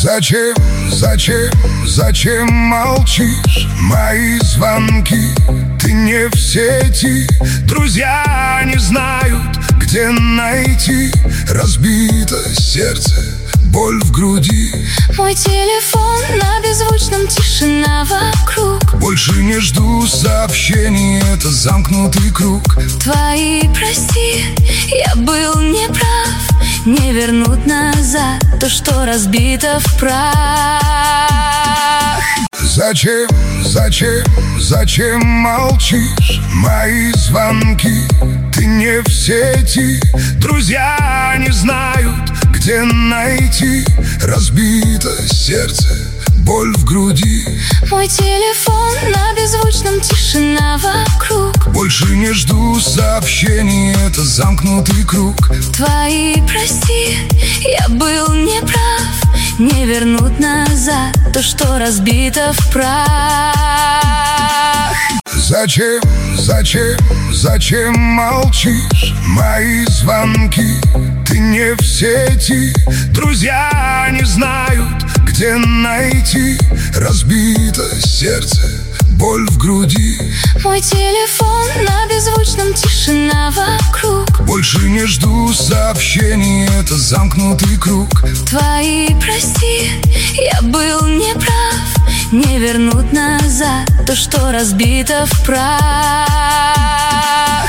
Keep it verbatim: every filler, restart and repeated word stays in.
Зачем, зачем, зачем молчишь? Мои звонки, ты не в сети. Друзья не знают, где найти. Разбито сердце, боль в груди. Мой телефон на беззвучном, тишина вокруг. Больше не жду сообщений, это замкнутый круг. Твои прости, я был неправ. Не вернуть назад то, что разбито в прах. Зачем, зачем, зачем молчишь? Мои звонки, ты не в сети. Друзья не знают, где найти. Разбито сердце, боль в груди. Мой телефон на беззвучном, тишина вокруг. Больше не жду сообщений, это замкнутый круг. Твои прости, я был неправ. Не вернуть назад то, что разбито в прах. Зачем, зачем, зачем молчишь? Мои звонки, ты не в сети. Друзья не знают, где найти. Разбито сердце, боль в груди. Мой телефон на беззвучном, тишина вокруг. Больше не жду сообщений, это замкнутый круг. Твои прости, я был неправ. Не вернуть назад то, что разбито в прах.